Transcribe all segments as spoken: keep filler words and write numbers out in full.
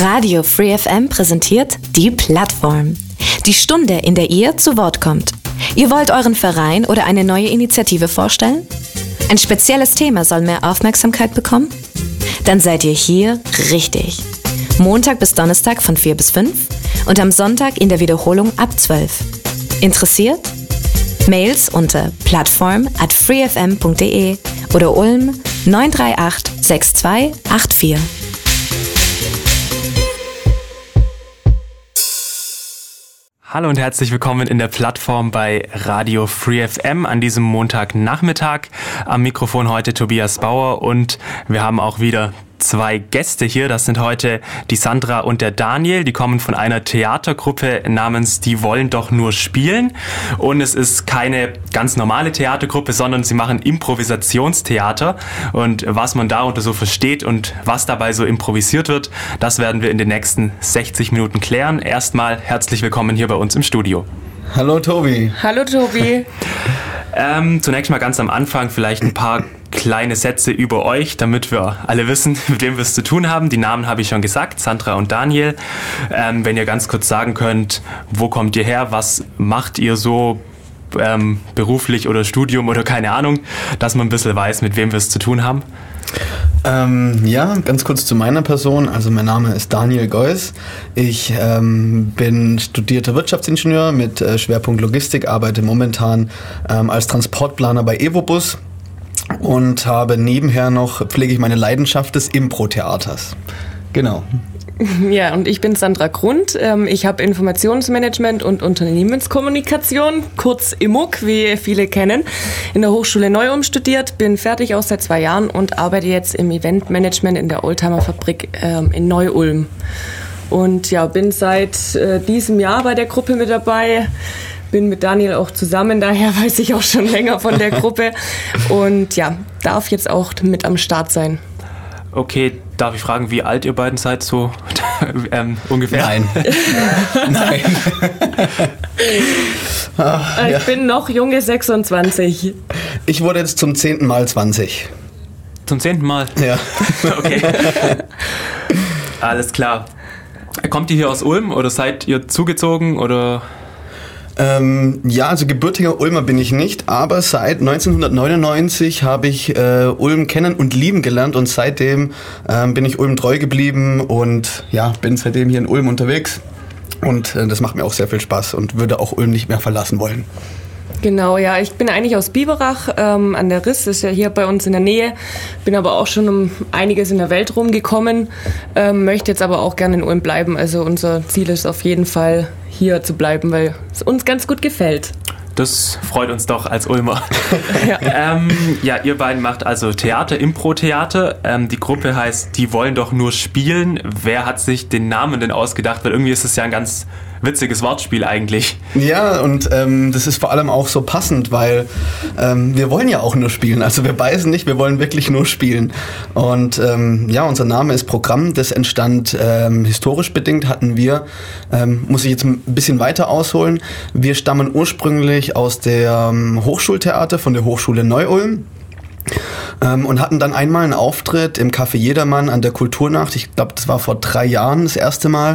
Radio Free F M präsentiert die Plattform. Die Stunde, in der ihr zu Wort kommt. Ihr wollt euren Verein oder eine neue Initiative vorstellen? Ein spezielles Thema soll mehr Aufmerksamkeit bekommen? Dann seid ihr hier richtig. Montag bis Donnerstag von vier bis fünf und am Sonntag in der Wiederholung ab zwölf. Interessiert? Mails unter plattform at freefm punkt de oder Ulm neun drei acht sechs zwei acht vier. Hallo und herzlich willkommen in der Plattform bei Radio Free F M an diesem Montagnachmittag. Am Mikrofon heute Tobias Bauer und wir haben auch wieder zwei Gäste hier. Das sind heute die Sandra und der Daniel. Die kommen von einer Theatergruppe namens Die wollen doch nur spielen. Und es ist keine ganz normale Theatergruppe, sondern sie machen Improvisationstheater. Und was man darunter so versteht und was dabei so improvisiert wird, das werden wir in den nächsten sechzig Minuten klären. Erstmal herzlich willkommen hier bei uns im Studio. Hallo Tobi. Hallo Tobi. ähm, zunächst mal ganz am Anfang vielleicht ein paar kleine Sätze über euch, damit wir alle wissen, mit wem wir es zu tun haben. Die Namen habe ich schon gesagt, Sandra und Daniel. Ähm, wenn ihr ganz kurz sagen könnt, wo kommt ihr her, was macht ihr so ähm, beruflich oder Studium oder keine Ahnung, dass man ein bisschen weiß, mit wem wir es zu tun haben. Ähm, ja, ganz kurz zu meiner Person. Also mein Name ist Daniel Geuss. Ich ähm, bin studierter Wirtschaftsingenieur mit äh, Schwerpunkt Logistik, arbeite momentan ähm, als Transportplaner bei Evobus und habe nebenher noch, pflege ich meine Leidenschaft des Impro-Theaters. Genau. Ja, und ich bin Sandra Grund. Ich habe Informationsmanagement und Unternehmenskommunikation, kurz I M U K, wie viele kennen, in der Hochschule Neu-Ulm studiert, bin fertig auch seit zwei Jahren und arbeite jetzt im Eventmanagement in der Oldtimer-Fabrik in Neu-Ulm. Und ja, bin seit diesem Jahr bei der Gruppe mit dabei. Bin mit Daniel auch zusammen, daher weiß ich auch schon länger von der Gruppe und ja, darf jetzt auch mit am Start sein. Okay, darf ich fragen, wie alt ihr beiden seid, so ähm, ungefähr? Nein. Nein. Ach, ich ja. bin noch junge sechsundzwanzig. Ich wurde jetzt zum zehnten Mal zwanzig. Zum zehnten Mal? Ja. Okay. Alles klar. Kommt ihr hier aus Ulm oder seid ihr zugezogen oder... Ähm, ja, also gebürtiger Ulmer bin ich nicht, aber seit neunzehnhundertneunundneunzig habe ich äh, Ulm kennen und lieben gelernt und seitdem ähm, bin ich Ulm treu geblieben und ja, bin seitdem hier in Ulm unterwegs und äh, das macht mir auch sehr viel Spaß und würde auch Ulm nicht mehr verlassen wollen. Genau, ja, ich bin eigentlich aus Biberach ähm, an der Riss, das ist ja hier bei uns in der Nähe, bin aber auch schon um einiges in der Welt rumgekommen, ähm, möchte jetzt aber auch gerne in Ulm bleiben, also unser Ziel ist auf jeden Fall hier zu bleiben, weil es uns ganz gut gefällt. Das freut uns doch als Ulmer. ja. Ähm, ja, ihr beiden macht also Theater, Impro-Theater. Ähm, die Gruppe heißt Die wollen doch nur spielen. Wer hat sich den Namen denn ausgedacht? Weil irgendwie ist es ja ein ganz witziges Wortspiel eigentlich. Ja, und ähm, das ist vor allem auch so passend, weil ähm, wir wollen ja auch nur spielen. Also wir beißen nicht, wir wollen wirklich nur spielen. Und ähm, ja, unser Name ist Programm. Das entstand ähm, historisch bedingt, hatten wir, ähm, muss ich jetzt ein bisschen weiter ausholen. Wir stammen ursprünglich aus der ähm, Hochschultheater von der Hochschule Neu-Ulm. Ähm, und hatten dann einmal einen Auftritt im Café Jedermann an der Kulturnacht. Ich glaube, das war vor drei Jahren das erste Mal.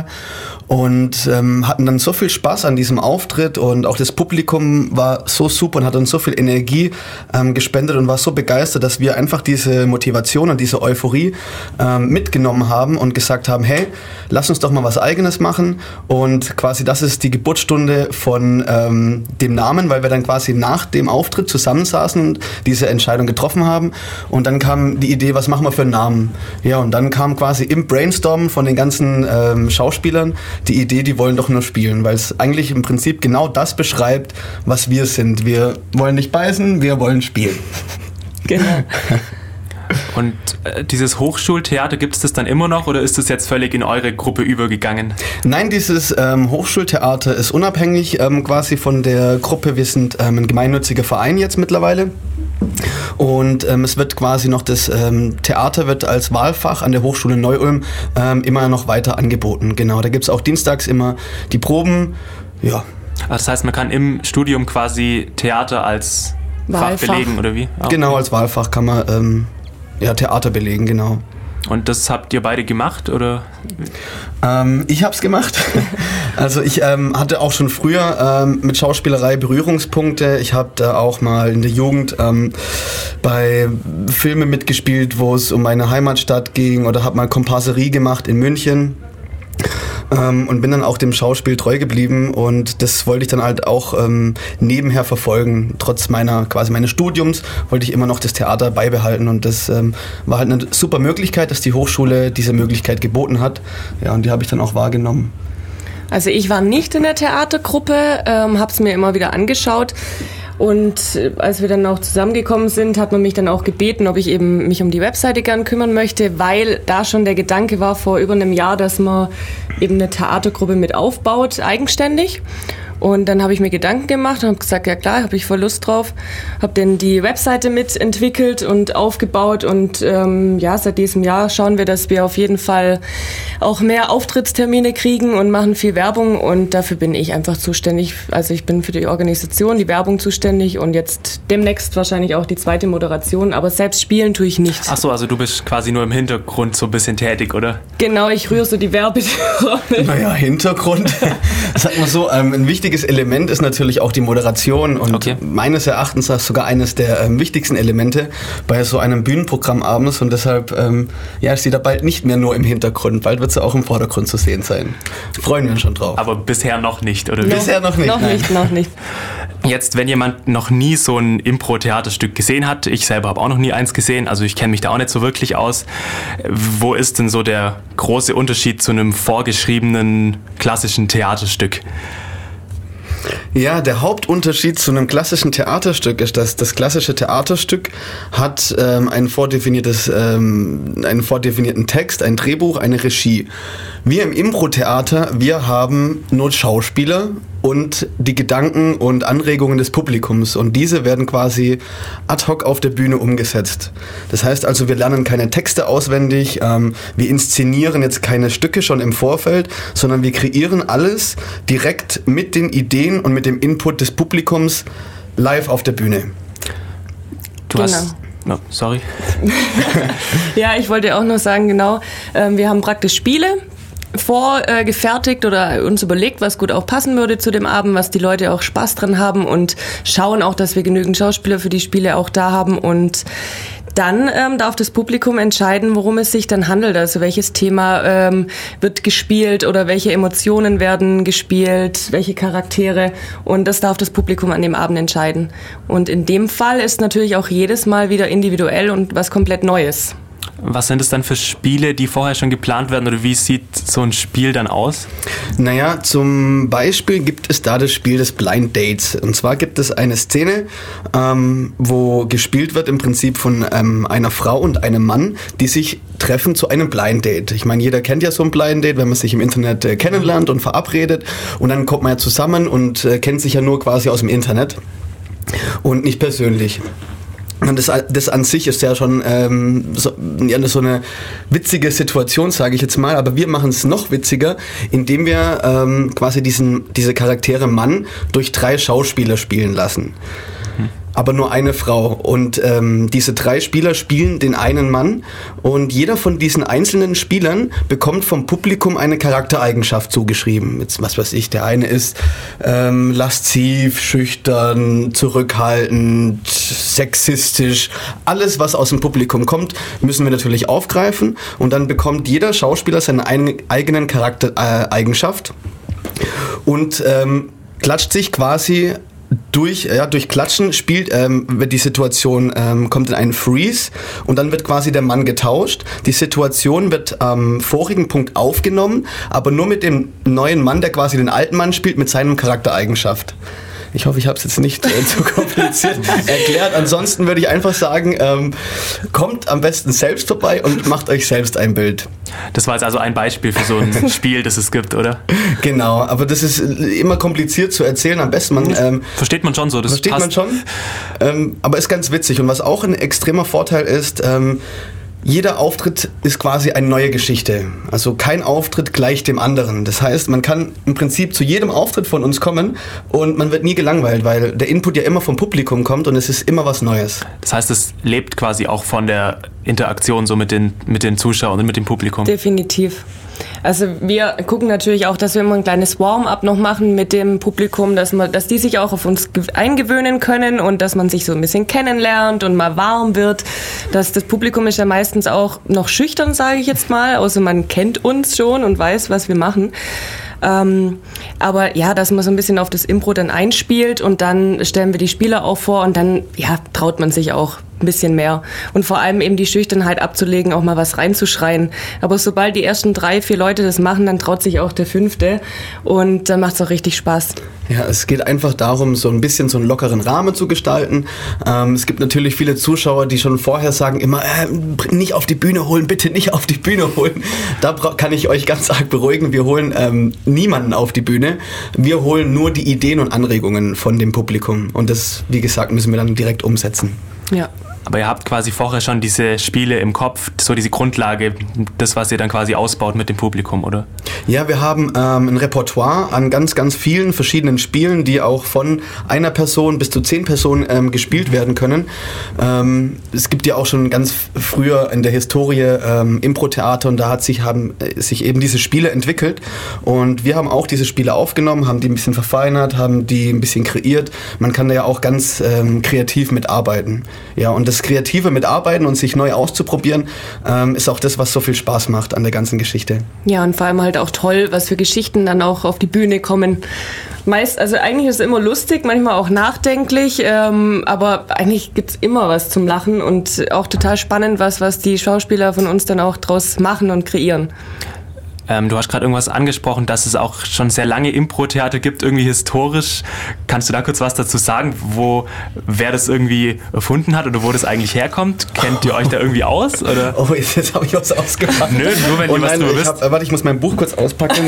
Und ähm, hatten dann so viel Spaß an diesem Auftritt und auch das Publikum war so super und hat uns so viel Energie ähm, gespendet und war so begeistert, dass wir einfach diese Motivation und diese Euphorie ähm, mitgenommen haben und gesagt haben, hey, lass uns doch mal was Eigenes machen. Und quasi das ist die Geburtsstunde von ähm, dem Namen, weil wir dann quasi nach dem Auftritt zusammensaßen und diese Entscheidung getroffen haben. Und dann kam die Idee, was machen wir für einen Namen? Ja, und dann kam quasi im Brainstorm von den ganzen ähm, Schauspielern die Idee, die wollen doch nur spielen, weil es eigentlich im Prinzip genau das beschreibt, was wir sind. Wir wollen nicht beißen, wir wollen spielen. Genau. Und äh, dieses Hochschultheater, gibt es das dann immer noch oder ist das jetzt völlig in eure Gruppe übergegangen? Nein, dieses ähm, Hochschultheater ist unabhängig ähm, quasi von der Gruppe. Wir sind ähm, ein gemeinnütziger Verein jetzt mittlerweile. Und ähm, es wird quasi noch das ähm, Theater wird als Wahlfach an der Hochschule Neu-Ulm ähm, immer noch weiter angeboten. Genau, da gibt es auch dienstags immer die Proben. Ja. Also das heißt, man kann im Studium quasi Theater als Wahlfach Fach belegen, oder wie? Ah, genau, okay. Als Wahlfach kann man ähm, ja, Theater belegen, genau. Und das habt ihr beide gemacht, oder? Ähm, ich habe es gemacht. Also ich ähm, hatte auch schon früher ähm, mit Schauspielerei Berührungspunkte. Ich habe da auch mal in der Jugend ähm, bei Filmen mitgespielt, wo es um meine Heimatstadt ging, oder habe mal Komparserie gemacht in München. Ähm, und bin dann auch dem Schauspiel treu geblieben, und das wollte ich dann halt auch ähm, nebenher verfolgen. Trotz meiner quasi meines Studiums wollte ich immer noch das Theater beibehalten, und das ähm, war halt eine super Möglichkeit, dass die Hochschule diese Möglichkeit geboten hat. Ja, und die habe ich dann auch wahrgenommen. Also ich war nicht in der Theatergruppe, ähm, habe es mir immer wieder angeschaut. Und als wir dann auch zusammengekommen sind, hat man mich dann auch gebeten, ob ich eben mich um die Webseite gern kümmern möchte, weil da schon der Gedanke war vor über einem Jahr, dass man eben eine Theatergruppe mit aufbaut, eigenständig. Und dann habe ich mir Gedanken gemacht und habe gesagt, ja klar, habe ich voll Lust drauf. Habe dann die Webseite mitentwickelt und aufgebaut, und ähm, ja, seit diesem Jahr schauen wir, dass wir auf jeden Fall auch mehr Auftrittstermine kriegen und machen viel Werbung, und dafür bin ich einfach zuständig. Also ich bin für die Organisation, die Werbung zuständig, und jetzt demnächst wahrscheinlich auch die zweite Moderation, aber selbst spielen tue ich nicht. Ach so, also du bist quasi nur im Hintergrund so ein bisschen tätig, oder? Genau, ich rühre so die Werbetrommel. Naja, Hintergrund. Sag mal so, ähm, ein wichtiges Element ist natürlich auch die Moderation, und okay. meines Erachtens ist sogar eines der ähm, wichtigsten Elemente bei so einem Bühnenprogramm abends, und deshalb ähm, ja, ist sie da bald nicht mehr nur im Hintergrund, bald wird sie auch im Vordergrund zu sehen sein. Freuen wir uns schon drauf. Aber bisher noch nicht, oder? Noch, bisher noch nicht. Noch nein. nicht, noch nicht. Jetzt, wenn jemand noch nie so ein Impro-Theaterstück gesehen hat, ich selber habe auch noch nie eins gesehen, also ich kenne mich da auch nicht so wirklich aus, wo ist denn so der große Unterschied zu einem vorgeschriebenen klassischen Theaterstück? Ja, der Hauptunterschied zu einem klassischen Theaterstück ist, dass das klassische Theaterstück hat ähm, ein vordefiniertes, ähm, einen vordefinierten Text, ein Drehbuch, eine Regie. Wir im Impro-Theater, wir haben nur Schauspieler und die Gedanken und Anregungen des Publikums, und diese werden quasi ad hoc auf der Bühne umgesetzt. Das heißt also, wir lernen keine Texte auswendig, ähm, wir inszenieren jetzt keine Stücke schon im Vorfeld, sondern wir kreieren alles direkt mit den Ideen und mit dem Input des Publikums live auf der Bühne. Du genau. hast... No, sorry. Ja, ich wollte auch nur sagen, genau, ähm, wir haben praktisch Spiele vorgefertigt äh, oder uns überlegt, was gut auch passen würde zu dem Abend, was die Leute auch Spaß dran haben, und schauen auch, dass wir genügend Schauspieler für die Spiele auch da haben, und dann ähm, darf das Publikum entscheiden, worum es sich dann handelt, also welches Thema ähm, wird gespielt oder welche Emotionen werden gespielt, welche Charaktere, und das darf das Publikum an dem Abend entscheiden. Und in dem Fall ist natürlich auch jedes Mal wieder individuell und was komplett Neues. Was sind es dann für Spiele, die vorher schon geplant werden, oder wie sieht so ein Spiel dann aus? Naja, zum Beispiel gibt es da das Spiel des Blind Dates. Und zwar gibt es eine Szene, ähm, wo gespielt wird im Prinzip von ähm, einer Frau und einem Mann, die sich treffen zu einem Blind Date. Ich meine, jeder kennt ja so ein Blind Date, wenn man sich im Internet äh, kennenlernt und verabredet, und dann kommt man ja zusammen und äh, kennt sich ja nur quasi aus dem Internet und nicht persönlich. Und das, das an sich ist ja schon ähm, so, ja, so eine witzige Situation, sage ich jetzt mal. Aber wir machen es noch witziger, indem wir ähm, quasi diesen, diese Charaktere Mann durch drei Schauspieler spielen lassen. Hm. Aber nur eine Frau. Und ähm, diese drei Spieler spielen den einen Mann. Und jeder von diesen einzelnen Spielern bekommt vom Publikum eine Charaktereigenschaft zugeschrieben. Jetzt, was weiß ich, der eine ist ähm, lasziv, schüchtern, zurückhaltend, sexistisch. Alles, was aus dem Publikum kommt, müssen wir natürlich aufgreifen. Und dann bekommt jeder Schauspieler seine ein, eigenen Charaktereigenschaft und ähm, klatscht sich quasi durch, ja, durch Klatschen spielt, ähm, wird die Situation, ähm, kommt in einen Freeze, und dann wird quasi der Mann getauscht. Die Situation wird am vorigen Punkt aufgenommen, aber nur mit dem neuen Mann, der quasi den alten Mann spielt, mit seinem Charaktereigenschaft. Ich hoffe, ich habe es jetzt nicht äh, zu kompliziert erklärt. Ansonsten würde ich einfach sagen, ähm, kommt am besten selbst vorbei und macht euch selbst ein Bild. Das war jetzt also ein Beispiel für so ein Spiel, das es gibt, oder? Genau, aber das ist immer kompliziert zu erzählen. Am besten man... Ähm, versteht man schon so. Das versteht passt. man schon, ähm, aber ist ganz witzig. Und was auch ein extremer Vorteil ist, ähm, Jeder Auftritt ist quasi eine neue Geschichte. Also kein Auftritt gleich dem anderen. Das heißt, man kann im Prinzip zu jedem Auftritt von uns kommen und man wird nie gelangweilt, weil der Input ja immer vom Publikum kommt und es ist immer was Neues. Das heißt, es lebt quasi auch von der Interaktion so mit den, mit den Zuschauern und mit dem Publikum. Definitiv. Also wir gucken natürlich auch, dass wir immer ein kleines Warm-up noch machen mit dem Publikum, dass man, dass die sich auch auf uns eingewöhnen können und dass man sich so ein bisschen kennenlernt und mal warm wird. Dass das Publikum ist ja meistens auch noch schüchtern, sage ich jetzt mal, außer man kennt uns schon und weiß, was wir machen. Ähm, aber ja, dass man so ein bisschen auf das Impro dann einspielt und dann stellen wir die Spieler auch vor und dann ja, traut man sich auch ein bisschen mehr. Und vor allem eben die Schüchternheit abzulegen, auch mal was reinzuschreien. Aber sobald die ersten drei, vier Leute das machen, dann traut sich auch der fünfte und dann macht es auch richtig Spaß. Ja, es geht einfach darum, so ein bisschen so einen lockeren Rahmen zu gestalten. Ähm, es gibt natürlich viele Zuschauer, die schon vorher sagen immer, äh, nicht auf die Bühne holen, bitte nicht auf die Bühne holen. Da kann ich euch ganz arg beruhigen, wir holen ähm, niemanden auf die Bühne. Wir holen nur die Ideen und Anregungen von dem Publikum. Und das, wie gesagt, müssen wir dann direkt umsetzen. Ja. Aber ihr habt quasi vorher schon diese Spiele im Kopf, so diese Grundlage, das, was ihr dann quasi ausbaut mit dem Publikum, oder? Ja, wir haben ähm, ein Repertoire an ganz, ganz vielen verschiedenen Spielen, die auch von einer Person bis zu zehn Personen ähm, gespielt werden können. Ähm, es gibt ja auch schon ganz früher in der Historie ähm, Impro-Theater und da hat sich, haben äh, sich eben diese Spiele entwickelt und wir haben auch diese Spiele aufgenommen, haben die ein bisschen verfeinert, haben die ein bisschen kreiert. Man kann da ja auch ganz ähm, kreativ mitarbeiten. Ja, und das Kreative mitarbeiten und sich neu auszuprobieren, ähm, ist auch das, was so viel Spaß macht an der ganzen Geschichte. Ja, und vor allem halt auch toll, was für Geschichten dann auch auf die Bühne kommen. Meist, also eigentlich ist es immer lustig, manchmal auch nachdenklich, ähm, aber eigentlich gibt's immer was zum Lachen und auch total spannend, was, was die Schauspieler von uns dann auch draus machen und kreieren. Ähm, du hast gerade irgendwas angesprochen, dass es auch schon sehr lange Impro-Theater gibt, irgendwie historisch. Kannst du da kurz was dazu sagen, wo wer das irgendwie erfunden hat oder wo das eigentlich herkommt? Kennt ihr euch da irgendwie aus? Oder? Oh, jetzt habe ich was ausgepackt. Nö, nur wenn oh, ihr was nein, drüber ich wisst. hab, warte, ich muss mein Buch kurz auspacken.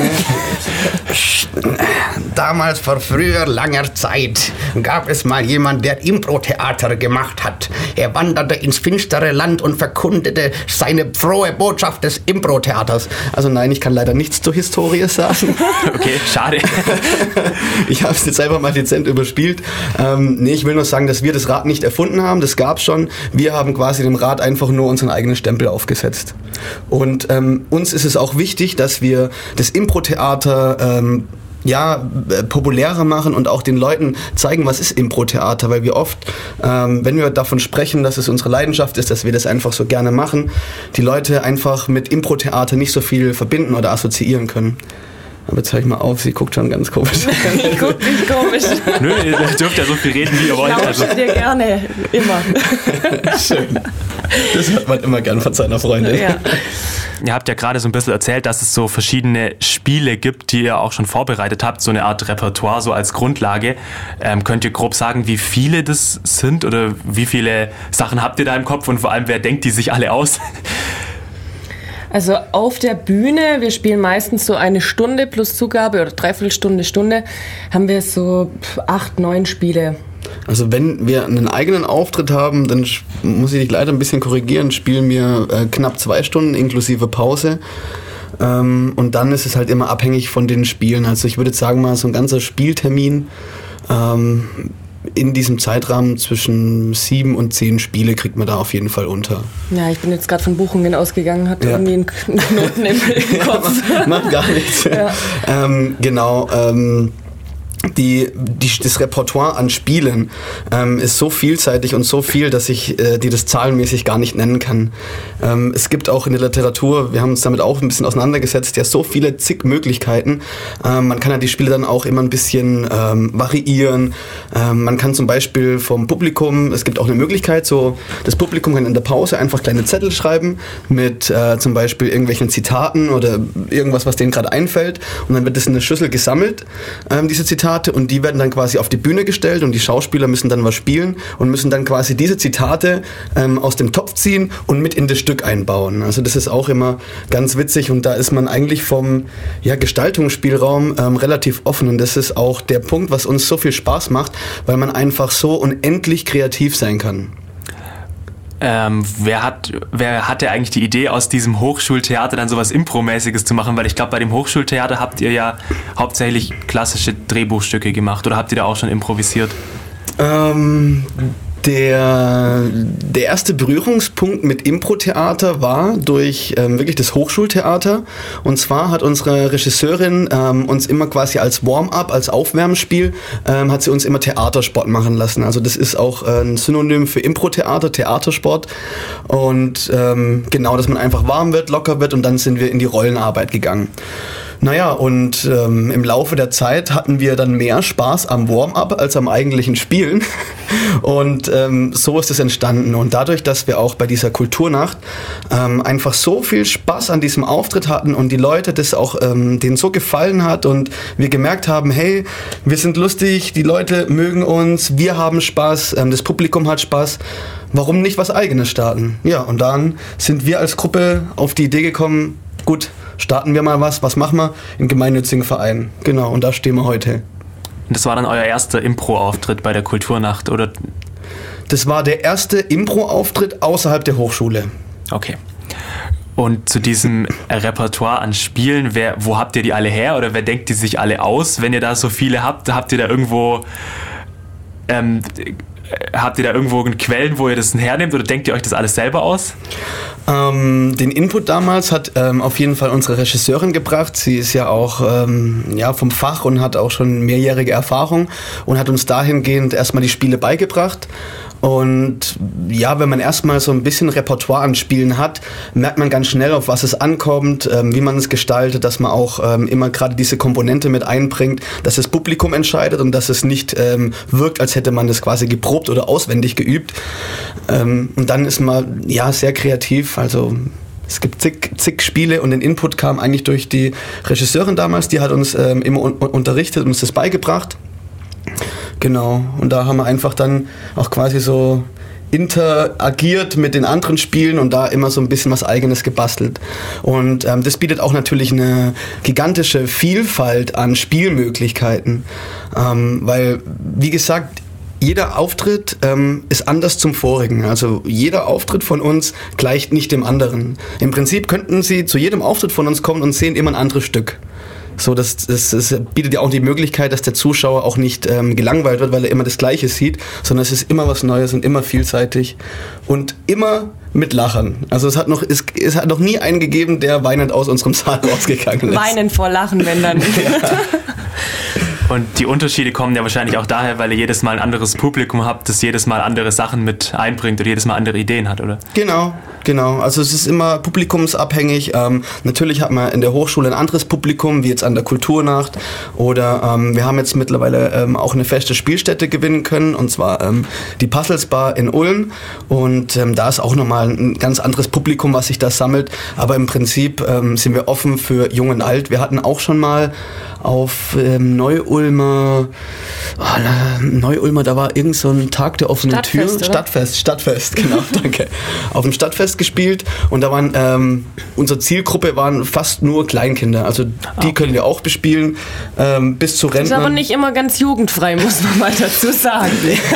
Damals vor früher langer Zeit gab es mal jemand, der Impro-Theater gemacht hat. Er wanderte ins finstere Land und verkundete seine frohe Botschaft des Impro-Theaters. Also nein, ich kann leider nichts zur Historie sagen. Okay, schade. Ich habe es jetzt selber mal dezent überspielt. Ähm, nee, ich will nur sagen, dass wir das Rad nicht erfunden haben. Das gab's schon. Wir haben quasi dem Rad einfach nur unseren eigenen Stempel aufgesetzt. Und ähm, uns ist es auch wichtig, dass wir das Impro-Theater ähm, ja, populärer machen und auch den Leuten zeigen, was ist Impro-Theater, weil wir oft, ähm, wenn wir davon sprechen, dass es unsere Leidenschaft ist, dass wir das einfach so gerne machen, die Leute einfach mit Impro-Theater nicht so viel verbinden oder assoziieren können. Aber jetzt höre ich mal auf, sie guckt schon ganz komisch. Ich guck nicht komisch. Nö, ihr dürft ja so viel reden, wie ihr wollt. Ich Also. lausche dir gerne, immer. Schön. Das hört man immer gern von seiner Freundin. Ja. Ihr habt ja gerade so ein bisschen erzählt, dass es so verschiedene Spiele gibt, die ihr auch schon vorbereitet habt, so eine Art Repertoire, so als Grundlage. Ähm, könnt ihr grob sagen, wie viele das sind oder wie viele Sachen habt ihr da im Kopf und vor allem, wer denkt die sich alle aus? Also auf der Bühne, wir spielen meistens so eine Stunde plus Zugabe oder Dreiviertelstunde, Stunde, haben wir so acht, neun Spiele. Also wenn wir einen eigenen Auftritt haben, dann muss ich dich leider ein bisschen korrigieren, spielen wir äh, knapp zwei Stunden inklusive Pause. Ähm, und dann ist es halt immer abhängig von den Spielen. Also ich würde jetzt sagen mal so ein ganzer Spieltermin ähm, in diesem Zeitrahmen zwischen sieben und zehn Spiele kriegt man da auf jeden Fall unter. Ja, ich bin jetzt gerade von Buchungen ausgegangen, hatte ja. irgendwie einen Knoten im, im Kopf. macht, macht gar nichts. Ja. Ähm, genau. Ähm, Die, die, das Repertoire an Spielen ähm, ist so vielseitig und so viel, dass ich äh, dir das zahlenmäßig gar nicht nennen kann. Ähm, es gibt auch in der Literatur, wir haben uns damit auch ein bisschen auseinandergesetzt, ja so viele zig Möglichkeiten. Ähm, man kann ja die Spiele dann auch immer ein bisschen ähm, variieren. Ähm, man kann zum Beispiel vom Publikum, es gibt auch eine Möglichkeit, so das Publikum kann in der Pause einfach kleine Zettel schreiben mit äh, zum Beispiel irgendwelchen Zitaten oder irgendwas, was denen gerade einfällt, und dann wird das in eine Schüssel gesammelt, ähm, diese Zitate. Und die werden dann quasi auf die Bühne gestellt und die Schauspieler müssen dann was spielen und müssen dann quasi diese Zitate ähm, aus dem Topf ziehen und mit in das Stück einbauen. Also das ist auch immer ganz witzig und da ist man eigentlich vom ja, Gestaltungsspielraum ähm, relativ offen und das ist auch der Punkt, was uns so viel Spaß macht, weil man einfach so unendlich kreativ sein kann. Ähm, wer hat, wer hatte eigentlich die Idee, aus diesem Hochschultheater dann sowas Impro-mäßiges zu machen? Weil ich glaube, bei dem Hochschultheater habt ihr ja hauptsächlich klassische Drehbuchstücke gemacht, oder habt ihr da auch schon improvisiert? Ähm, der, der erste Berührungspunkt mit Impro-Theater war durch ähm, wirklich das Hochschultheater. Und zwar hat unsere Regisseurin ähm, uns immer quasi als Warm-up, als Aufwärmspiel, ähm, hat sie uns immer Theatersport machen lassen. Also das ist auch äh, ein Synonym für Impro-Theater, Theatersport. Und ähm, genau, dass man einfach warm wird, locker wird, und dann sind wir in die Rollenarbeit gegangen. Naja, und ähm, im Laufe der Zeit hatten wir dann mehr Spaß am Warm-up als am eigentlichen Spielen. Und ähm, so ist es entstanden. Und dadurch, dass wir auch bei dieser Kulturnacht ähm, einfach so viel Spaß an diesem Auftritt hatten und die Leute das auch ähm, denen so gefallen hat und wir gemerkt haben, hey, wir sind lustig, die Leute mögen uns, wir haben Spaß, ähm, das Publikum hat Spaß, warum nicht was Eigenes starten? Ja, und dann sind wir als Gruppe auf die Idee gekommen, gut, starten wir mal was, was machen wir? Im gemeinnützigen Verein. Genau, und da stehen wir heute. Und das war dann euer erster Impro-Auftritt bei der Kulturnacht, oder? Das war der erste Impro-Auftritt außerhalb der Hochschule. Okay. Und zu diesem Repertoire an Spielen, wer, wo habt ihr die alle her, oder wer denkt die sich alle aus? Wenn ihr da so viele habt, habt ihr da irgendwo... Ähm, Habt ihr da irgendwo Quellen, wo ihr das hernehmt, oder denkt ihr euch das alles selber aus? Ähm, den Input damals hat ähm, auf jeden Fall unsere Regisseurin gebracht. Sie ist ja auch ähm, ja, vom Fach und hat auch schon mehrjährige Erfahrung und hat uns dahingehend erstmal die Spiele beigebracht. Und ja, wenn man erstmal so ein bisschen Repertoire an Spielen hat, merkt man ganz schnell, auf was es ankommt, ähm, wie man es gestaltet, dass man auch ähm, immer gerade diese Komponente mit einbringt, dass das Publikum entscheidet und dass es nicht ähm, wirkt, als hätte man das quasi geprobt oder auswendig geübt. Ähm, und dann ist man ja sehr kreativ, also es gibt zig, zig Spiele, und den Input kam eigentlich durch die Regisseurin damals, die hat uns ähm, immer un- unterrichtet und uns das beigebracht. Genau, und da haben wir einfach dann auch quasi so interagiert mit den anderen Spielen und da immer so ein bisschen was Eigenes gebastelt. Und ähm, das bietet auch natürlich eine gigantische Vielfalt an Spielmöglichkeiten, ähm, weil, wie gesagt, jeder Auftritt ähm, ist anders zum vorigen. Also jeder Auftritt von uns gleicht nicht dem anderen. Im Prinzip könnten Sie zu jedem Auftritt von uns kommen und sehen immer ein anderes Stück. So, das, das, das bietet ja auch die Möglichkeit, dass der Zuschauer auch nicht ähm, gelangweilt wird, weil er immer das Gleiche sieht, sondern es ist immer was Neues und immer vielseitig und immer mit Lachern. Also es hat noch, es, es hat noch nie einen gegeben, der weinend aus unserem Saal rausgegangen ist. Weinen vor Lachen, wenn dann. Ja. Und die Unterschiede kommen ja wahrscheinlich auch daher, weil ihr jedes Mal ein anderes Publikum habt, das jedes Mal andere Sachen mit einbringt oder jedes Mal andere Ideen hat, oder? Genau, genau. Also es ist immer publikumsabhängig. Ähm, natürlich hat man in der Hochschule ein anderes Publikum, wie jetzt an der Kulturnacht. Oder ähm, wir haben jetzt mittlerweile ähm, auch eine feste Spielstätte gewinnen können, und zwar ähm, die Puzzles Bar in Ulm. Und ähm, da ist auch nochmal ein ganz anderes Publikum, was sich da sammelt. Aber im Prinzip ähm, sind wir offen für Jung und Alt. Wir hatten auch schon mal auf ähm, Neu-Ulmer, oh, Neu-Ulmer, da war irgend so ein Tag der offenen Tür. Oder? Stadtfest, Stadtfest, genau, danke. Auf dem Stadtfest gespielt, und da waren, ähm, unsere Zielgruppe waren fast nur Kleinkinder, also die okay. können wir auch bespielen, ähm, bis zu Rentnern. Ist aber nicht immer ganz jugendfrei, muss man mal dazu sagen.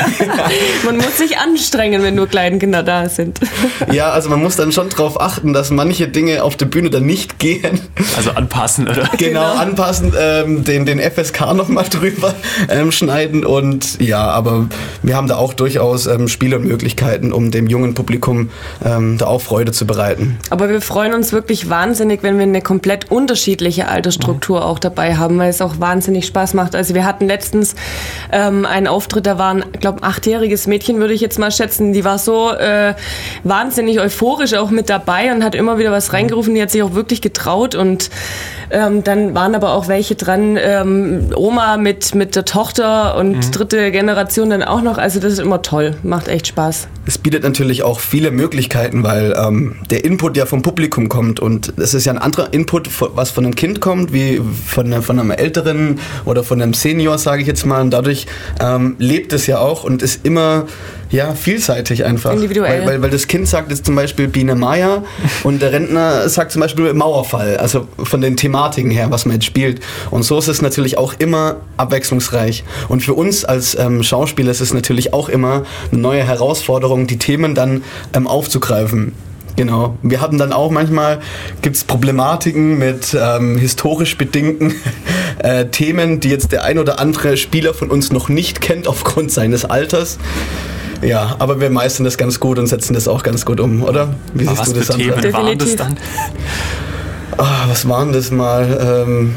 Man muss sich anstrengen, wenn nur Kleinkinder da sind. Ja, also man muss dann schon darauf achten, dass manche Dinge auf der Bühne dann nicht gehen. Also anpassen, oder? Genau, genau. anpassen, ähm, den, den F S K nochmal drüber ähm, schneiden, und ja, aber wir haben da auch durchaus ähm, Spielermöglichkeiten, um dem jungen Publikum ähm, da auch Freude zu bereiten. Aber wir freuen uns wirklich wahnsinnig, wenn wir eine komplett unterschiedliche Altersstruktur mhm. auch dabei haben, weil es auch wahnsinnig Spaß macht. Also wir hatten letztens ähm, einen Auftritt, da war ein, ich glaube, ein achtjähriges Mädchen, würde ich jetzt mal schätzen, die war so äh, wahnsinnig euphorisch auch mit dabei und hat immer wieder was reingerufen, die hat sich auch wirklich getraut, und ähm, dann waren aber auch welche dran, ähm, Oma mit, mit der Tochter und mhm. dritte Generation dann auch noch, also das ist immer toll, macht echt Spaß. Es bietet natürlich auch viele Möglichkeiten, weil ähm, der Input ja vom Publikum kommt, und es ist ja ein anderer Input, was von einem Kind kommt, wie von, von einem Älteren oder von einem Senior, sage ich jetzt mal, und dadurch ähm, lebt es ja auch und ist immer Ja, vielseitig einfach. Individuell. Weil, weil, weil das Kind sagt jetzt zum Beispiel Biene Maya und der Rentner sagt zum Beispiel Mauerfall. Also von den Thematiken her, was man jetzt spielt. Und so ist es natürlich auch immer abwechslungsreich. Und für uns als ähm, Schauspieler ist es natürlich auch immer eine neue Herausforderung, die Themen dann ähm, aufzugreifen. Genau. Wir hatten dann auch manchmal, gibt es Problematiken mit ähm, historisch bedingten äh, Themen, die jetzt der ein oder andere Spieler von uns noch nicht kennt aufgrund seines Alters. Ja, aber wir meistern das ganz gut und setzen das auch ganz gut um, oder? Wie siehst was du das, für Themen Sandra? waren das dann? Ah, was waren das mal? Ähm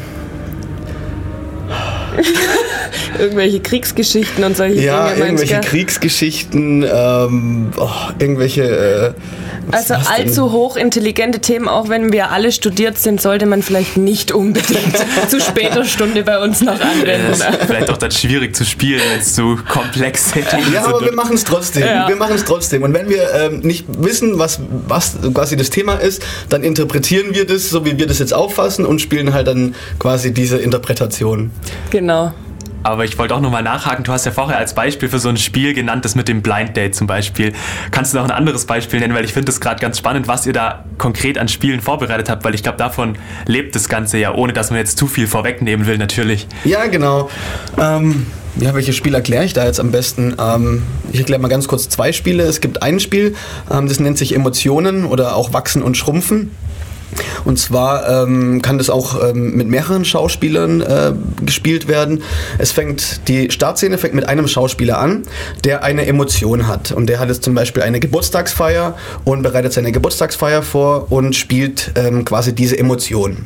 Irgendwelche Kriegsgeschichten und solche ja, Dinge. irgendwelche meinst du? Kriegsgeschichten, ähm, oh, irgendwelche... Äh, Also allzu hochintelligente Themen, auch wenn wir alle studiert sind, sollte man vielleicht nicht unbedingt zu später Stunde bei uns noch anwenden. Das ist vielleicht auch dann schwierig zu spielen, wenn es zu komplex ist. Ja, aber wir machen es trotzdem. Ja. Wir machen es trotzdem. Und wenn wir ähm, nicht wissen, was, was quasi das Thema ist, dann interpretieren wir das, so wie wir das jetzt auffassen und spielen halt dann quasi diese Interpretation. Genau. Aber ich wollte auch nochmal nachhaken, du hast ja vorher als Beispiel für so ein Spiel genannt, das mit dem Blind Date zum Beispiel. Kannst du noch ein anderes Beispiel nennen, weil ich finde das gerade ganz spannend, was ihr da konkret an Spielen vorbereitet habt, weil ich glaube, davon lebt das Ganze ja, ohne dass man jetzt zu viel vorwegnehmen will natürlich. Ja, genau. Ähm, ja, welches Spiel erkläre ich da jetzt am besten? Ähm, ich erkläre mal ganz kurz zwei Spiele. Es gibt ein Spiel, ähm, das nennt sich Emotionen oder auch Wachsen und Schrumpfen. Und zwar ähm, kann das auch ähm, mit mehreren Schauspielern äh, gespielt werden. Es fängt, die Startszene fängt mit einem Schauspieler an, der eine Emotion hat. Und der hat jetzt zum Beispiel eine Geburtstagsfeier und bereitet seine Geburtstagsfeier vor und spielt ähm, quasi diese Emotion.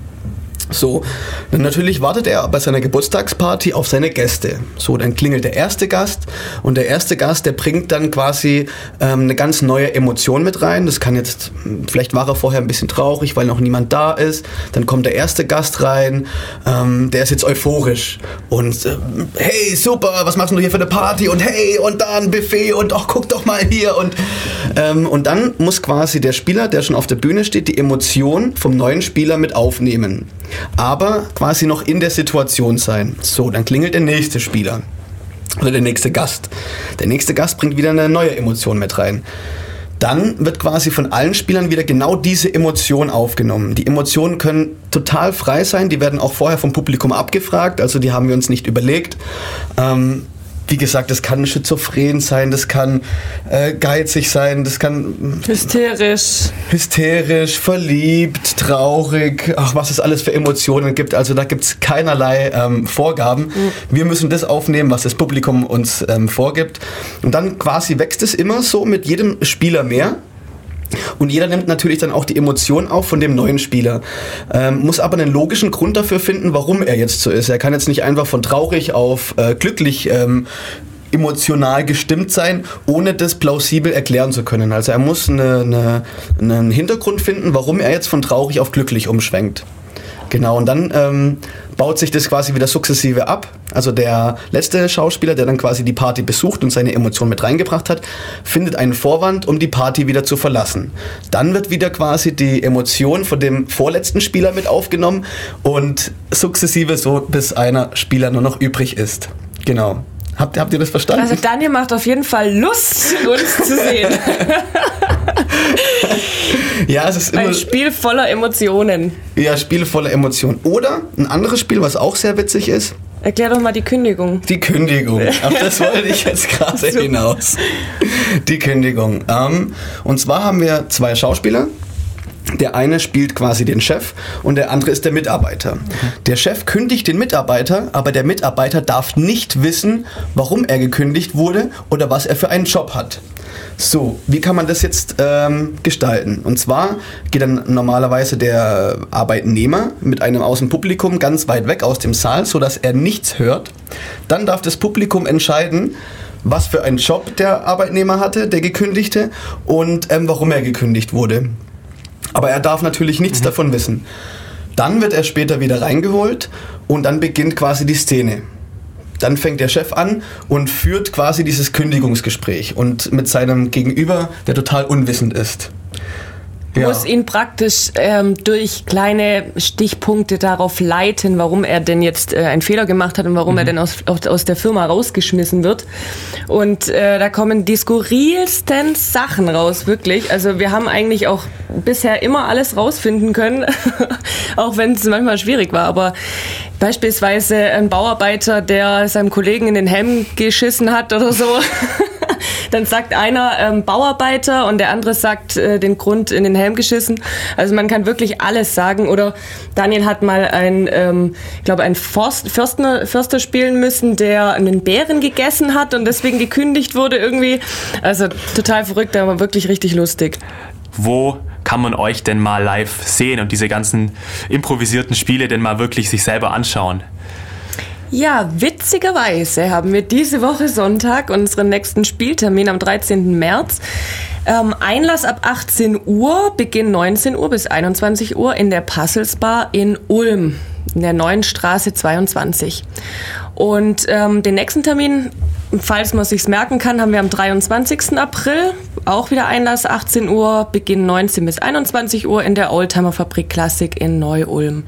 So, dann natürlich wartet er bei seiner Geburtstagsparty auf seine Gäste. So, dann klingelt der erste Gast und der erste Gast, der bringt dann quasi ähm, eine ganz neue Emotion mit rein. Das kann jetzt, vielleicht war er vorher ein bisschen traurig, weil noch niemand da ist. Dann kommt der erste Gast rein, ähm, der ist jetzt euphorisch und äh, hey, super, was machst du hier für eine Party und hey, und da ein Buffet und ach, guck doch mal hier und ähm, und dann muss quasi der Spieler, der schon auf der Bühne steht, die Emotion vom neuen Spieler mit aufnehmen. Aber quasi noch in der Situation sein. So, dann klingelt der nächste Spieler oder der nächste Gast. Der nächste Gast bringt wieder eine neue Emotion mit rein. Dann wird quasi von allen Spielern wieder genau diese Emotion aufgenommen. Die Emotionen können total frei sein, die werden auch vorher vom Publikum abgefragt, also die haben wir uns nicht überlegt. Ähm, Wie gesagt, das kann schizophren sein, das kann äh, geizig sein, das kann hysterisch, hysterisch, verliebt, traurig, ach, was es alles für Emotionen gibt. Also da gibt es keinerlei ähm, Vorgaben. Mhm. Wir müssen das aufnehmen, was das Publikum uns ähm, vorgibt. Und dann quasi wächst es immer so mit jedem Spieler mehr. Und jeder nimmt natürlich dann auch die Emotion auf von dem neuen Spieler, ähm, muss aber einen logischen Grund dafür finden, warum er jetzt so ist. Er kann jetzt nicht einfach von traurig auf äh, glücklich ähm, emotional gestimmt sein, ohne das plausibel erklären zu können. Also er muss eine, eine, einen Hintergrund finden, warum er jetzt von traurig auf glücklich umschwenkt. Genau, und dann ähm, baut sich das quasi wieder sukzessive ab. Also der letzte Schauspieler, der dann quasi die Party besucht und seine Emotionen mit reingebracht hat, findet einen Vorwand, um die Party wieder zu verlassen. Dann wird wieder quasi die Emotion von dem vorletzten Spieler mit aufgenommen und sukzessive so, bis einer Spieler nur noch übrig ist. Genau. Habt, habt ihr das verstanden? Also Daniel macht auf jeden Fall Lust, uns zu sehen. Ja, es ist immer ein Spiel voller Emotionen. Ja, Spiele voller Emotionen. Oder ein anderes Spiel, was auch sehr witzig ist. Erklär doch mal die Kündigung. Die Kündigung. Auf das wollte ich jetzt gerade hinaus. Die Kündigung. Ähm, und zwar haben wir zwei Schauspieler. Der eine spielt quasi den Chef und der andere ist der Mitarbeiter. Der Chef kündigt den Mitarbeiter, aber der Mitarbeiter darf nicht wissen, warum er gekündigt wurde oder was er für einen Job hat. So, wie kann man das jetzt ähm, gestalten? Und zwar geht dann normalerweise der Arbeitnehmer mit einem aus dem Publikum ganz weit weg aus dem Saal, sodass er nichts hört. Dann darf das Publikum entscheiden, was für einen Job der Arbeitnehmer hatte, der gekündigte, und ähm, warum er gekündigt wurde. Aber er darf natürlich nichts mhm. davon wissen. Dann wird er später wieder reingeholt und dann beginnt quasi die Szene. Dann fängt der Chef an und führt quasi dieses Kündigungsgespräch und mit seinem Gegenüber, der total unwissend ist. ja. muss ihn praktisch ähm, durch kleine Stichpunkte darauf leiten, warum er denn jetzt äh, einen Fehler gemacht hat und warum mhm. er denn aus, aus der Firma rausgeschmissen wird. Und äh, da kommen die skurrilsten Sachen raus, wirklich. Also wir haben eigentlich auch bisher immer alles rausfinden können, auch wenn es manchmal schwierig war. Aber beispielsweise ein Bauarbeiter, der seinem Kollegen in den Helm geschissen hat oder so. Dann sagt einer ähm, Bauarbeiter und der andere sagt äh, den Grund in den Helm geschissen. Also man kann wirklich alles sagen. Oder Daniel hat mal ein, ähm, ich glaube, ein Forst, Förster, Förster spielen müssen, der einen Bären gegessen hat und deswegen gekündigt wurde irgendwie. Also total verrückt, aber wirklich richtig lustig. Wo kann man euch denn mal live sehen und diese ganzen improvisierten Spiele denn mal wirklich sich selber anschauen? Ja, witzigerweise haben wir diese Woche Sonntag unseren nächsten Spieltermin am dreizehnten März. Ähm, Einlass ab achtzehn Uhr, Beginn neunzehn Uhr bis einundzwanzig Uhr in der Puzzles Bar in Ulm, in der Neuen Straße zweiundzwanzig. Und ähm, den nächsten Termin, falls man sich's merken kann, haben wir am dreiundzwanzigsten April. Auch wieder Einlass achtzehn Uhr, Beginn neunzehn bis einundzwanzig Uhr in der Oldtimer Fabrik Klassik in Neu-Ulm.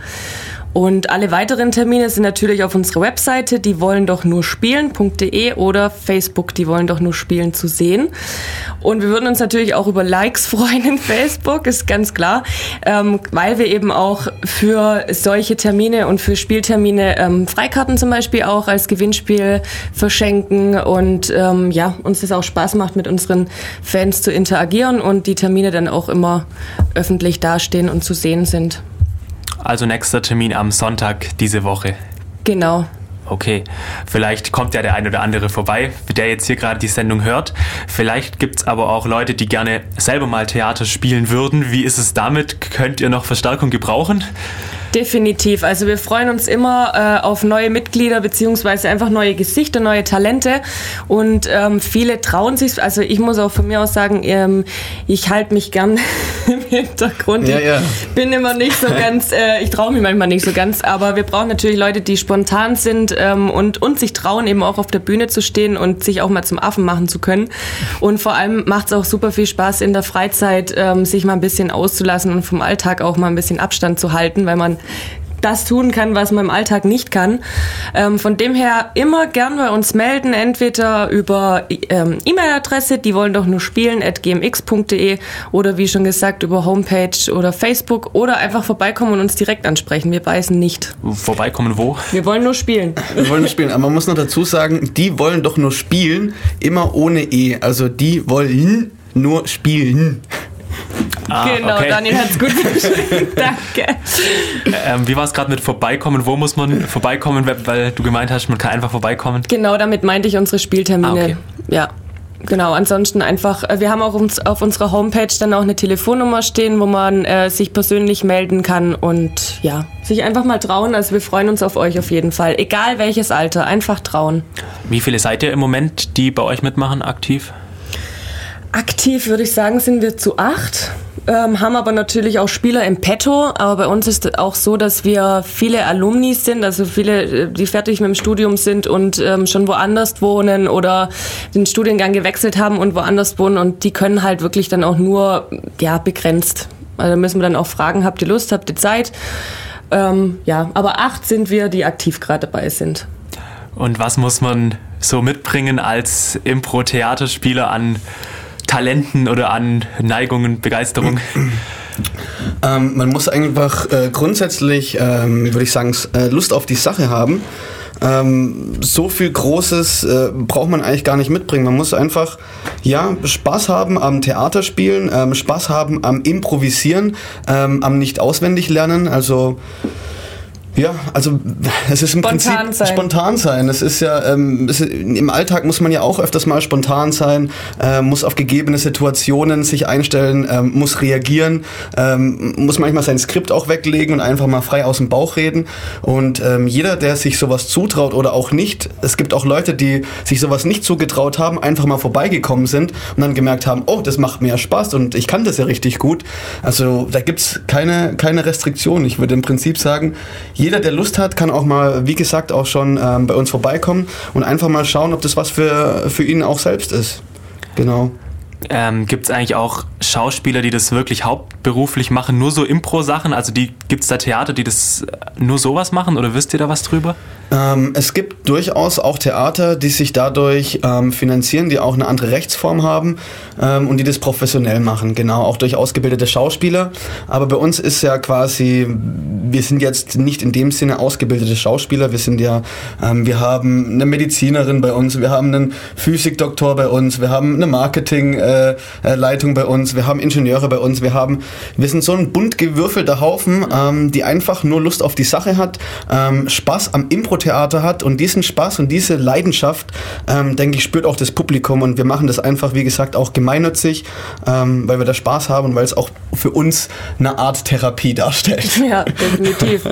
Und alle weiteren Termine sind natürlich auf unserer Webseite die wollen doch nur spielen punkt de oder Facebook die wollen doch nur spielen zu sehen. Und wir würden uns natürlich auch über Likes freuen in Facebook, ist ganz klar, ähm, weil wir eben auch für solche Termine und für Spieltermine ähm, Freikarten zum Beispiel auch als Gewinnspiel verschenken und ähm, ja, uns das auch Spaß macht, mit unseren Fans zu interagieren und die Termine dann auch immer öffentlich dastehen und zu sehen sind. Also nächster Termin am Sonntag diese Woche. Genau. Okay, vielleicht kommt ja der ein oder andere vorbei, der jetzt hier gerade die Sendung hört. Vielleicht gibt's aber auch Leute, die gerne selber mal Theater spielen würden. Wie ist es damit? Könnt ihr noch Verstärkung gebrauchen? Definitiv. Also wir freuen uns immer äh, auf neue Mitglieder beziehungsweise einfach neue Gesichter, neue Talente und ähm, viele trauen sich, also ich muss auch von mir aus sagen, ähm, ich halte mich gern im Hintergrund. Ja, ja. Ich bin immer nicht so ganz, äh, ich traue mich manchmal nicht so ganz, aber wir brauchen natürlich Leute, die spontan sind ähm, und, und sich trauen, eben auch auf der Bühne zu stehen und sich auch mal zum Affen machen zu können. Und vor allem macht es auch super viel Spaß in der Freizeit, ähm, sich mal ein bisschen auszulassen und vom Alltag auch mal ein bisschen Abstand zu halten, weil man das tun kann, was man im Alltag nicht kann. Ähm, von dem her immer gern bei uns melden, entweder über ähm, E-Mail-Adresse, die wollen doch nur spielen, at g m x punkt de oder wie schon gesagt, über Homepage oder Facebook oder einfach vorbeikommen und uns direkt ansprechen. Wir beißen nicht. Vorbeikommen wo? Wir wollen nur spielen. Wir wollen nur spielen, aber man muss noch dazu sagen, die wollen doch nur spielen, immer ohne E. Also die wollen nur spielen. Ah, genau, okay. Daniel hat's gut verstanden. Danke. Ähm, wie war es gerade mit vorbeikommen? Wo muss man vorbeikommen, weil du gemeint hast, man kann einfach vorbeikommen? Genau, damit meinte ich unsere Spieltermine. Ah, okay. Ja. Genau, ansonsten einfach, wir haben auch uns auf unserer Homepage dann auch eine Telefonnummer stehen, wo man äh, sich persönlich melden kann und ja, sich einfach mal trauen. Also wir freuen uns auf euch auf jeden Fall, egal welches Alter, einfach trauen. Wie viele seid ihr im Moment, die bei euch mitmachen, aktiv? Aktiv würde ich sagen, sind wir zu acht, ähm, haben aber natürlich auch Spieler im Petto, aber bei uns ist es auch so, dass wir viele Alumni sind, also viele, die fertig mit dem Studium sind und ähm, schon woanders wohnen oder den Studiengang gewechselt haben und woanders wohnen und die können halt wirklich dann auch nur, ja, begrenzt. Also da müssen wir dann auch fragen, habt ihr Lust, habt ihr Zeit? Ähm, ja, aber acht sind wir, die aktiv gerade dabei sind. Und was muss man so mitbringen als Impro-Theaterspieler an Talenten oder an Neigungen, Begeisterung? Ähm, man muss einfach äh, grundsätzlich, ähm, würde ich sagen, äh, Lust auf die Sache haben. Ähm, so viel Großes äh, braucht man eigentlich gar nicht mitbringen. Man muss einfach, ja, Spaß haben am Theaterspielen, ähm, Spaß haben am Improvisieren, ähm, am nicht auswendig lernen. Also ja, also es ist im spontan Prinzip sein. spontan sein. Es ist ja ähm, es ist, im Alltag muss man ja auch öfters mal spontan sein, äh, muss auf gegebene Situationen sich einstellen, ähm, muss reagieren, ähm, muss manchmal sein Skript auch weglegen und einfach mal frei aus dem Bauch reden. Und ähm, jeder, der sich sowas zutraut oder auch nicht, es gibt auch Leute, die sich sowas nicht zugetraut haben, einfach mal vorbeigekommen sind und dann gemerkt haben, oh, das macht mir ja Spaß und ich kann das ja richtig gut. Also da gibt's keine keine Restriktion. Ich würde im Prinzip sagen, jeder, der Lust hat, kann auch mal, wie gesagt, auch schon ähm, bei uns vorbeikommen und einfach mal schauen, ob das was für, für ihn auch selbst ist. Genau. Ähm, gibt es eigentlich auch Schauspieler, die das wirklich hauptberuflich machen, nur so Impro-Sachen? Also gibt es da Theater, die das nur sowas machen oder wisst ihr da was drüber? Ähm, es gibt durchaus auch Theater, die sich dadurch ähm, finanzieren, die auch eine andere Rechtsform haben ähm, und die das professionell machen, genau, auch durch ausgebildete Schauspieler. Aber bei uns ist ja quasi, wir sind jetzt nicht in dem Sinne ausgebildete Schauspieler, wir sind ja, ähm, wir haben eine Medizinerin bei uns, wir haben einen Physikdoktor bei uns, wir haben eine Marketing- äh, Leitung bei uns, wir haben Ingenieure bei uns, wir haben, wir sind so ein bunt gewürfelter Haufen, ähm, die einfach nur Lust auf die Sache hat, ähm, Spaß am Impro-Theater hat und diesen Spaß und diese Leidenschaft, ähm, denke ich, spürt auch das Publikum und wir machen das einfach, wie gesagt, auch gemeinnützig, ähm, weil wir da Spaß haben und weil es auch für uns eine Art Therapie darstellt. Ja, definitiv.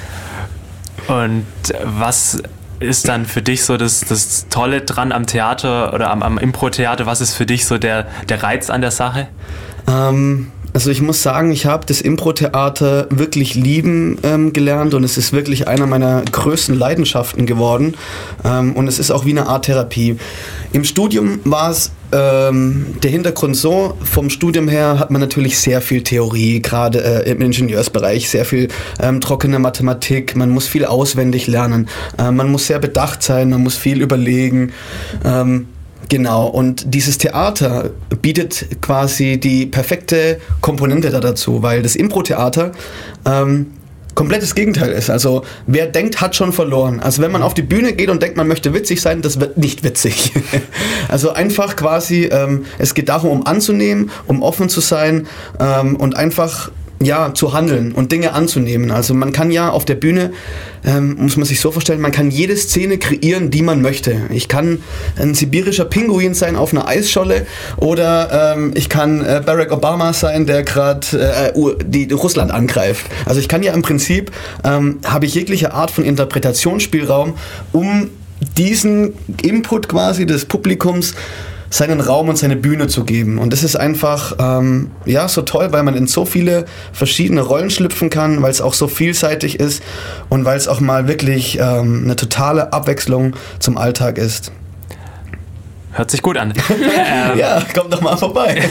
Und was ist dann für dich so das, das Tolle dran am Theater oder am, am Impro-Theater? Was ist für dich so der, der Reiz an der Sache? Ähm, also ich muss sagen, ich habe das Impro-Theater wirklich lieben ähm, gelernt und es ist wirklich einer meiner größten Leidenschaften geworden ähm, und es ist auch wie eine Art Therapie. Im Studium war es ähm, der Hintergrund so, vom Studium her hat man natürlich sehr viel Theorie, gerade äh, im Ingenieursbereich, sehr viel ähm, trockene Mathematik, man muss viel auswendig lernen, äh, man muss sehr bedacht sein, man muss viel überlegen, ähm, genau, und dieses Theater bietet quasi die perfekte Komponente da dazu, weil das Impro-Theater ähm, komplettes Gegenteil ist. Also wer denkt, hat schon verloren. Also wenn man auf die Bühne geht und denkt, man möchte witzig sein, das wird nicht witzig. Also einfach quasi, ähm, es geht darum, um anzunehmen, um offen zu sein ähm, und einfach ja, zu handeln und Dinge anzunehmen. Also man kann ja auf der Bühne, ähm, muss man sich so vorstellen, man kann jede Szene kreieren, die man möchte. Ich kann ein sibirischer Pinguin sein auf einer Eisscholle oder ähm, ich kann äh, Barack Obama sein, der gerade äh, die Russland angreift. Also ich kann ja im Prinzip, ähm, habe ich jegliche Art von Interpretationsspielraum, um diesen Input quasi des Publikums seinen Raum und seine Bühne zu geben. Und das ist einfach ähm, ja so toll, weil man in so viele verschiedene Rollen schlüpfen kann, weil es auch so vielseitig ist und weil es auch mal wirklich ähm, eine totale Abwechslung zum Alltag ist. Hört sich gut an. ähm, ja, kommt doch mal vorbei.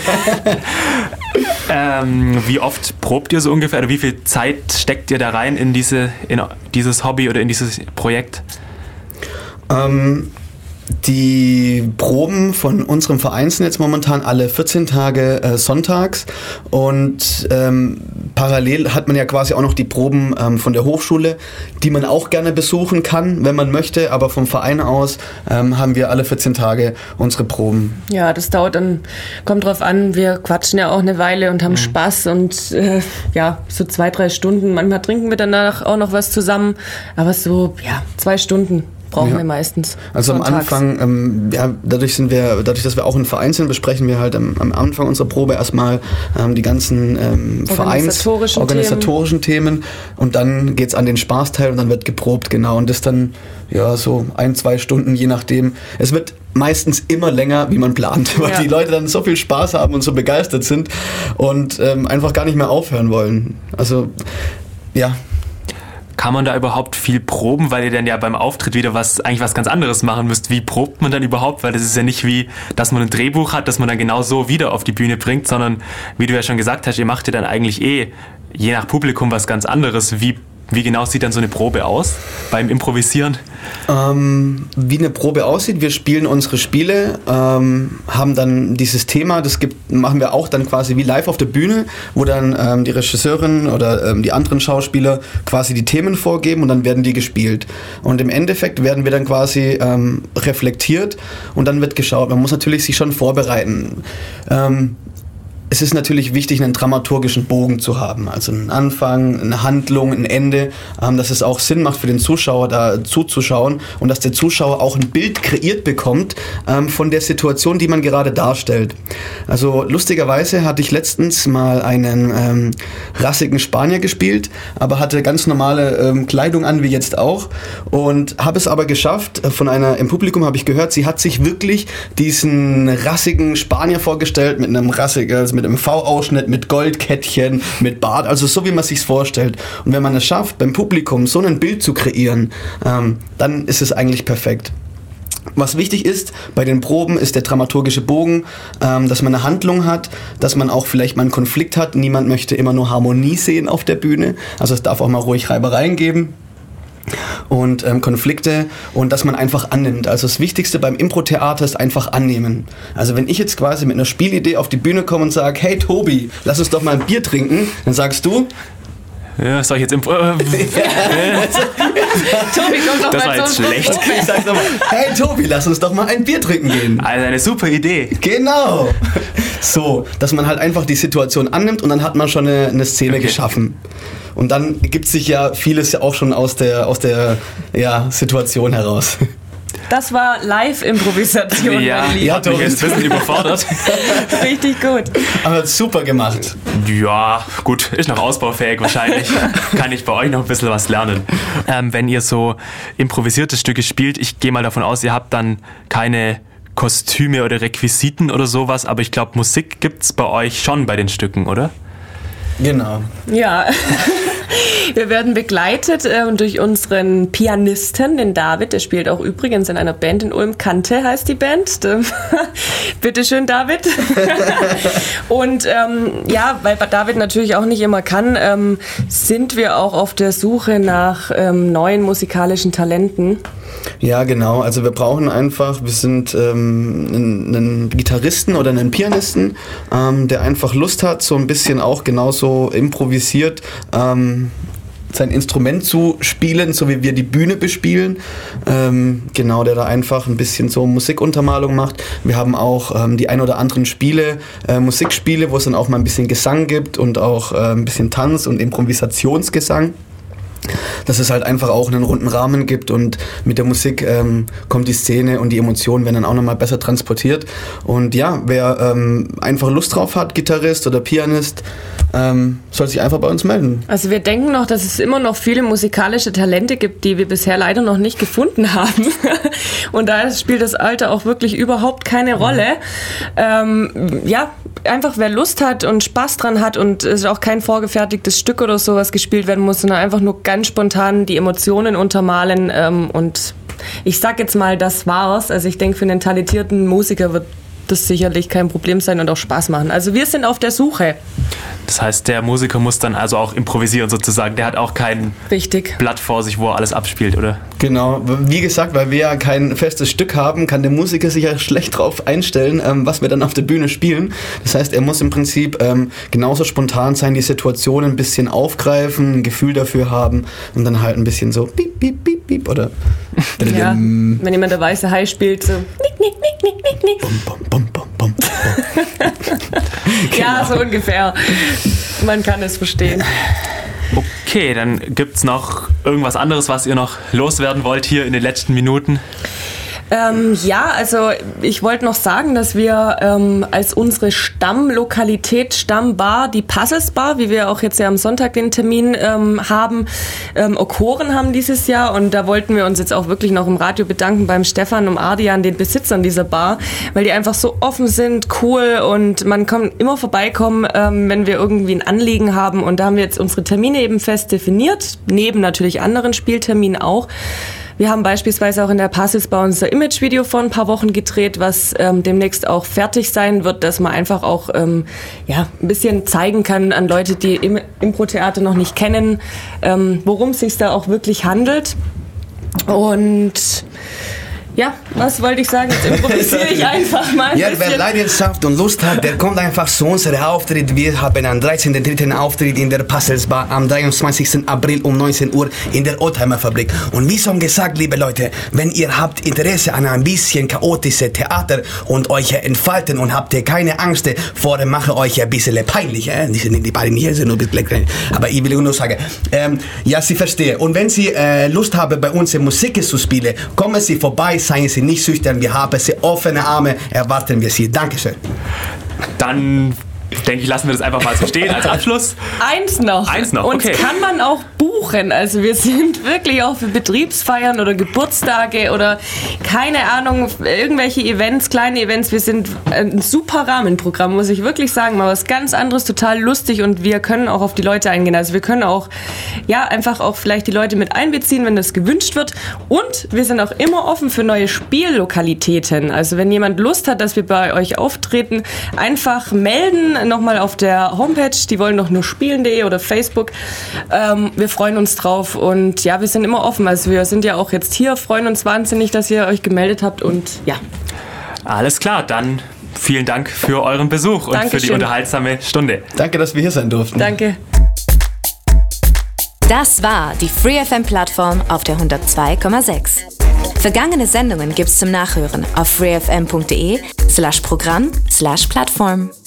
ähm, wie oft probt ihr so ungefähr, oder wie viel Zeit steckt ihr da rein in, diese, in dieses Hobby oder in dieses Projekt? Ähm, Die Proben von unserem Verein sind jetzt momentan alle vierzehn Tage äh, sonntags und ähm, parallel hat man ja quasi auch noch die Proben ähm, von der Hochschule, die man auch gerne besuchen kann, wenn man möchte, aber vom Verein aus ähm, haben wir alle vierzehn Tage unsere Proben. Ja, das dauert dann, kommt drauf an, wir quatschen ja auch eine Weile und haben mhm. Spaß und äh, ja, so zwei, drei Stunden, manchmal trinken wir danach auch noch was zusammen, aber so, ja, zwei Stunden brauchen ja. wir meistens. Also sonntags. Am Anfang, ähm, ja, dadurch sind wir, dadurch, dass wir auch ein Verein sind, besprechen wir halt am, am Anfang unserer Probe erstmal ähm, die ganzen ähm, Vereins organisatorischen Themen. Themen und dann geht's an den Spaßteil und dann wird geprobt, genau. Und das dann ja so ein, zwei Stunden, je nachdem. Es wird meistens immer länger, wie man plant, weil ja. die Leute dann so viel Spaß haben und so begeistert sind und ähm, einfach gar nicht mehr aufhören wollen. Also ja. Kann man da überhaupt viel proben, weil ihr dann ja beim Auftritt wieder was eigentlich was ganz anderes machen müsst? Wie probt man dann überhaupt? Weil das ist ja nicht wie, dass man ein Drehbuch hat, das man dann genau so wieder auf die Bühne bringt, sondern wie du ja schon gesagt hast, ihr macht ja dann eigentlich eh je nach Publikum was ganz anderes. Wie Wie genau sieht dann so eine Probe aus beim Improvisieren? Ähm, wie eine Probe aussieht, wir spielen unsere Spiele, ähm, haben dann dieses Thema, das gibt, machen wir auch dann quasi wie live auf der Bühne, wo dann ähm, die Regisseurin oder ähm, die anderen Schauspieler quasi die Themen vorgeben und dann werden die gespielt. Und im Endeffekt werden wir dann quasi ähm, reflektiert und dann wird geschaut. Man muss natürlich sich schon vorbereiten. Ähm, Es ist natürlich wichtig, einen dramaturgischen Bogen zu haben, also einen Anfang, eine Handlung, ein Ende, ähm, dass es auch Sinn macht für den Zuschauer, da zuzuschauen und dass der Zuschauer auch ein Bild kreiert bekommt ähm, von der Situation, die man gerade darstellt. Also lustigerweise hatte ich letztens mal einen ähm, rassigen Spanier gespielt, aber hatte ganz normale ähm, Kleidung an, wie jetzt auch, und habe es aber geschafft, von einer, im Publikum habe ich gehört, sie hat sich wirklich diesen rassigen Spanier vorgestellt mit einem rassigen, also mit einem V-Ausschnitt, mit Goldkettchen, mit Bart, also so wie man sich's vorstellt. Und wenn man es schafft, beim Publikum so ein Bild zu kreieren, ähm, dann ist es eigentlich perfekt. Was wichtig ist bei den Proben, ist der dramaturgische Bogen, ähm, dass man eine Handlung hat, dass man auch vielleicht mal einen Konflikt hat. Niemand möchte immer nur Harmonie sehen auf der Bühne, also es darf auch mal ruhig Reibereien geben und ähm, Konflikte und dass man einfach annimmt. Also das Wichtigste beim Impro-Theater ist einfach annehmen. Also wenn ich jetzt quasi mit einer Spielidee auf die Bühne komme und sage, hey Tobi, lass uns doch mal ein Bier trinken, dann sagst du... Ja, soll ich jetzt Impro... Äh, Tobi, komm doch das mal war jetzt zum schlecht. Okay, ich sag's nochmal, hey Tobi, lass uns doch mal ein Bier trinken gehen. Also eine super Idee. Genau. So, dass man halt einfach die Situation annimmt und dann hat man schon eine, eine Szene Okay. geschaffen. Und dann ergibt sich ja vieles ja auch schon aus der, aus der ja, Situation heraus. Das war Live-Improvisation, Ja, mein Lieber. Ja, hat mich jetzt ein bisschen überfordert. Richtig gut. Aber super gemacht. Ja, gut, ist noch ausbaufähig wahrscheinlich. Kann ich bei euch noch ein bisschen was lernen. Ähm, wenn ihr so improvisierte Stücke spielt, ich gehe mal davon aus, ihr habt dann keine Kostüme oder Requisiten oder sowas, aber ich glaube, Musik gibt's bei euch schon bei den Stücken, oder? Genau. Ja, wir werden begleitet äh, durch unseren Pianisten, den David, der spielt auch übrigens in einer Band in Ulm, Kante heißt die Band. Bitteschön, David. Und ähm, ja, weil David natürlich auch nicht immer kann, ähm, sind wir auch auf der Suche nach ähm, neuen musikalischen Talenten. Ja, genau. Also wir brauchen einfach, wir sind ähm, einen, einen Gitarristen oder einen Pianisten, ähm, der einfach Lust hat, so ein bisschen auch genauso improvisiert, ähm, sein Instrument zu spielen, so wie wir die Bühne bespielen. Ähm, genau, der da einfach ein bisschen so Musikuntermalung macht. Wir haben auch ähm, die ein oder anderen Spiele, äh, Musikspiele, wo es dann auch mal ein bisschen Gesang gibt und auch äh, ein bisschen Tanz und Improvisationsgesang. Dass es halt einfach auch einen runden Rahmen gibt und mit der Musik ähm, kommt die Szene und die Emotionen werden dann auch nochmal besser transportiert. Und ja, wer ähm, einfach Lust drauf hat, Gitarrist oder Pianist, ähm, soll sich einfach bei uns melden. Also wir denken noch, dass es immer noch viele musikalische Talente gibt, die wir bisher leider noch nicht gefunden haben. Und da spielt das Alter auch wirklich überhaupt keine Rolle. Ähm, ja, einfach wer Lust hat und Spaß dran hat und es ist auch kein vorgefertigtes Stück oder sowas gespielt werden muss, sondern einfach nur ganz spontan die Emotionen untermalen ähm, und ich sag jetzt mal, das war's. Also ich denke, für einen talentierten Musiker wird das sicherlich kein Problem sein und auch Spaß machen. Also wir sind auf der Suche. Das heißt, der Musiker muss dann also auch improvisieren sozusagen. Der hat auch kein Richtig. Blatt vor sich, wo er alles abspielt, oder? Genau, wie gesagt, weil wir ja kein festes Stück haben, kann der Musiker sich ja schlecht drauf einstellen, ähm, was wir dann auf der Bühne spielen. Das heißt, er muss im Prinzip ähm, genauso spontan sein, die Situation ein bisschen aufgreifen, ein Gefühl dafür haben und dann halt ein bisschen so piep, piep, piep, piep oder Ja, wenn jemand der weiße Hai spielt, so nick, nick, nick, nick, nick, nick. bum, bum, bum, bum, bum. Ja, so ungefähr. Man kann es verstehen. Okay, dann gibt's noch irgendwas anderes, was ihr noch loswerden wollt hier in den letzten Minuten? Ähm, ja, also ich wollte noch sagen, dass wir ähm, als unsere Stammlokalität, Stammbar, die Puzzles Bar, wie wir auch jetzt ja am Sonntag den Termin ähm, haben, ähm, Okoren haben dieses Jahr und da wollten wir uns jetzt auch wirklich noch im Radio bedanken beim Stefan und Ardian, den Besitzern dieser Bar, weil die einfach so offen sind, cool und man kann immer vorbeikommen, ähm, wenn wir irgendwie ein Anliegen haben und da haben wir jetzt unsere Termine eben fest definiert, neben natürlich anderen Spielterminen auch. Wir haben beispielsweise auch in der Puzzles bei unser Image-Video vor ein paar Wochen gedreht, was ähm, demnächst auch fertig sein wird, dass man einfach auch ähm, ja, ein bisschen zeigen kann an Leute, die im Impro-Theater noch nicht kennen, ähm, worum es sich da auch wirklich handelt. Und ja, was wollte ich sagen? Jetzt improvisiere ich einfach mal ein Ja, bisschen. wer Leidenschaft und Lust hat, der kommt einfach zu unserem Auftritt. Wir haben am dreizehnten dritten Auftritt in der Puzzles Bar am dreiundzwanzigsten April um neunzehn Uhr in der Oldtimer Fabrik. Und wie schon gesagt, liebe Leute, wenn ihr habt Interesse an ein bisschen chaotisches Theater und euch entfalten und habt ihr keine Angst vor, mache euch ein bisschen peinlich. Äh? Die sind die beiden hier, sind nur ein bisschen klein. Aber ich will nur sagen, ähm, ja, Sie verstehen. Und wenn Sie äh, Lust haben, bei uns Musik zu spielen, kommen Sie vorbei. Seien Sie nicht schüchtern, wir haben Sie offene Arme, erwarten wir Sie. Dankeschön. Dann denke ich, lassen wir das einfach mal so stehen als Abschluss. Eins noch. Eins noch, Uns okay. kann man auch buchen. Also wir sind wirklich auch für Betriebsfeiern oder Geburtstage oder keine Ahnung, irgendwelche Events, kleine Events. Wir sind ein super Rahmenprogramm, muss ich wirklich sagen. Mal was ganz anderes, total lustig und wir können auch auf die Leute eingehen. Also wir können auch, ja, einfach auch vielleicht die Leute mit einbeziehen, wenn das gewünscht wird. Und wir sind auch immer offen für neue Spiellokalitäten. Also wenn jemand Lust hat, dass wir bei euch auftreten, einfach melden. Nochmal auf der Homepage, die wollen doch nur spielen punkt de oder Facebook. Ähm, wir freuen uns drauf und ja, wir sind immer offen. Also wir sind ja auch jetzt hier, freuen uns wahnsinnig, dass ihr euch gemeldet habt und ja. Alles klar, dann vielen Dank für euren Besuch und Dankeschön. für die unterhaltsame Stunde. Danke, dass wir hier sein durften. Danke. Das war die FreeFM-Plattform auf der hundertzwei Komma sechs. Vergangene Sendungen gibt's zum Nachhören auf freefm punkt de slash Programm slash Plattform.